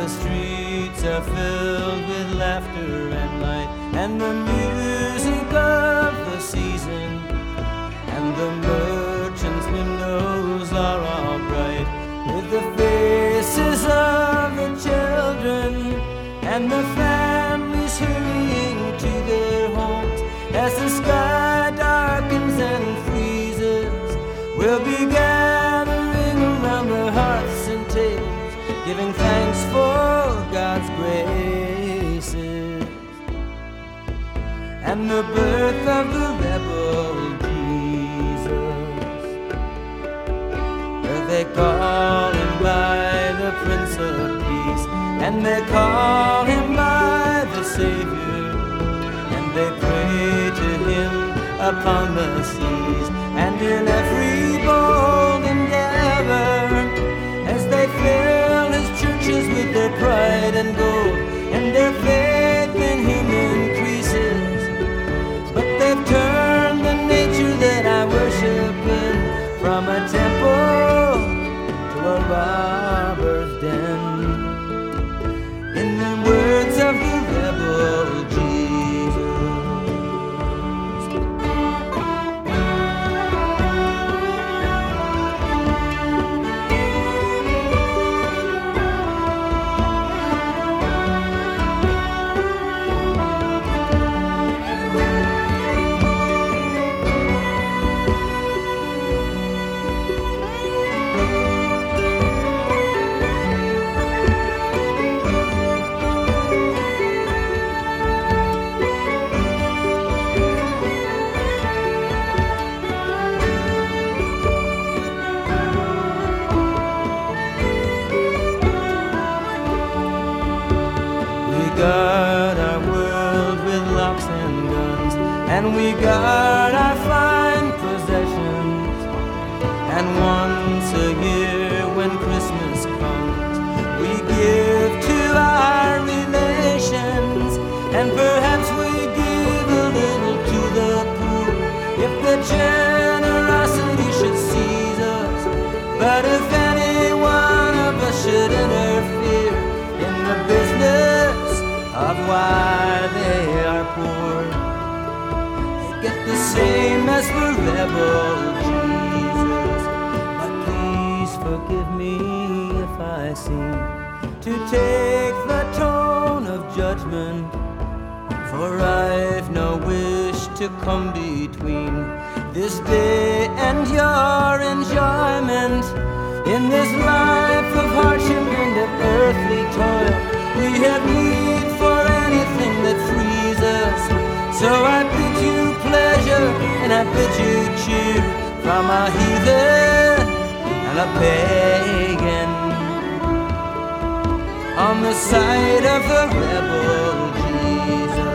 the streets are filled with laughter and light, and the music of the season, and the merchants' windows are all bright with the faces of the children and the families hurrying to their homes. As the sky darkens and freezes, we'll be gathering around the hearths and tables, giving thanks for God's graces and the birth of the rebel Jesus. They call him by the Prince of Peace, and they call him by the Savior, and they pray to him upon the seas and in every bold endeavor, as they fill his churches with their pride and gold, and their faith in him increases. But they've turned the nature that I worship in from a temple to a robber's den. In the words of the rebel Jesus, guard our world with locks and guns, and we guard our fine possessions. And once a year when Christmas comes, we give to our relations, and perhaps we give a little to the poor, if the generosity should seize us. But if any one of us should interfere in the business of why they are poor, they get the same as the rebel Jesus. But please forgive me if I seem to take the tone of judgment, for I've no wish to come between this day and your enjoyment. In this life of hardship and of earthly toil, we have need for anything that frees us. So I bid you pleasure and I bid you cheer from a heathen and a pagan, on the side of the rebel Jesus.